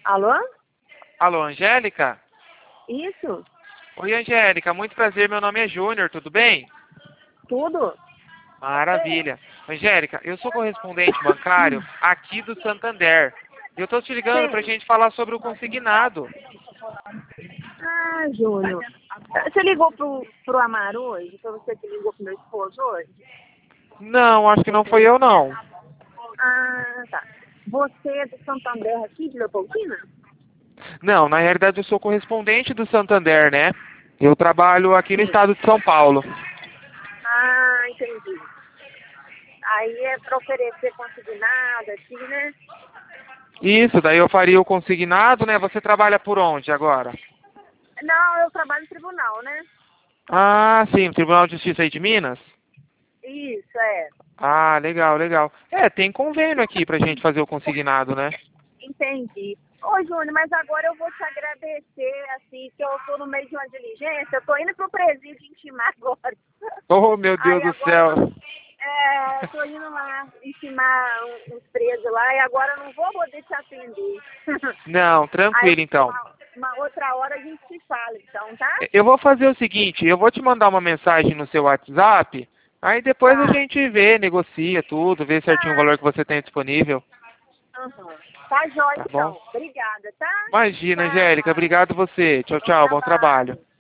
Alô? Alô, Angélica? Isso? Oi, Angélica, muito prazer, meu nome é Júnior, tudo bem? Tudo? Maravilha. Angélica, eu sou correspondente bancário aqui do Santander. Eu tô te ligando pra Sim. gente falar sobre o consignado. Ah, Júnior. Você ligou pro Amaro hoje? Foi você que ligou pro meu esposo hoje? Não, acho que não foi eu, não. Ah, tá. Você é do Santander aqui, de Leopoldina? Não, na realidade eu sou correspondente do Santander, né? Eu trabalho aqui no Sim. estado de São Paulo. Ah, entendi. Aí é para oferecer consignado aqui, né? Isso, daí eu faria o consignado, né? Você trabalha por onde agora? Não, eu trabalho no tribunal, né? Ah, sim, o Tribunal de Justiça aí de Minas? Isso, é. Ah, legal, legal. É, tem convênio aqui pra gente fazer o consignado, né? Entendi. Ô, Júnior, mas agora eu vou te agradecer, assim, que eu tô no meio de uma diligência. Eu tô indo pro presídio intimar agora. Oh, meu Deus Aí do agora, céu. tô indo lá intimar uns presos lá e agora eu não vou poder te atender. Não, Aí tranquilo então. uma outra hora a gente se fala, então, tá? Eu vou fazer o seguinte, eu vou te mandar uma mensagem no seu WhatsApp, aí depois a Tá. gente vê, negocia tudo, vê certinho o Tá. valor que você tem disponível, Uhum. Tá jóia, tá bom? então. Obrigada, tá? Imagina, Angélica, Tchau. obrigado você. Tchau, Bom tchau, bom trabalho. trabalho.